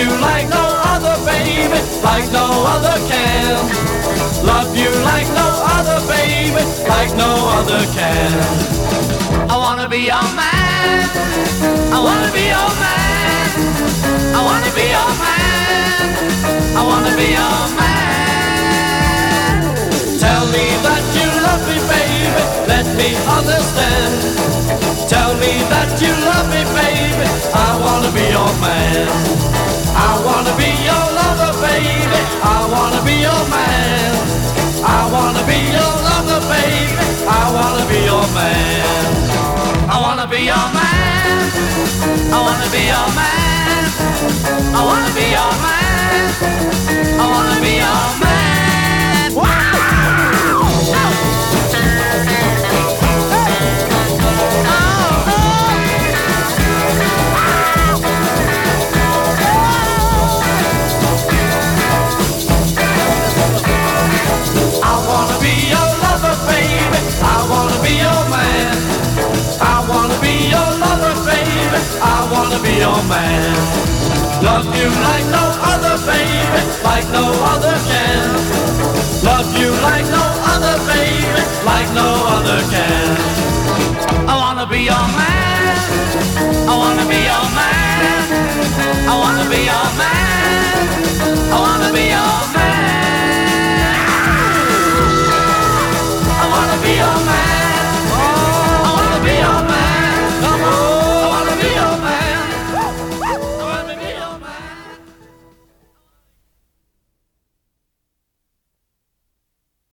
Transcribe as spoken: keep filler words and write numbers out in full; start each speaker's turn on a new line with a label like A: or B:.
A: you like no other, baby, like no other can. Love you like no other, baby, like no other can. I wanna be your man, I wanna be your man, I wanna be your man, I wanna be your man. Tell me that you love me, baby, let me understand. Tell me that you love me, baby, I wanna be your man. I wanna be your lover, baby, I wanna be your man. I wanna be your lover, baby, I wanna be your man. I wanna be your man, I wanna be your man, I wanna be your man, I wanna be your man. Wow! I wanna be your lover, baby, I wanna be your man. I wanna be your lover, baby, I wanna be your man. Love you like no other, baby, like no other can. Love you like no other, baby, like no other can. I wanna be your man, I wanna be your man, I wanna be your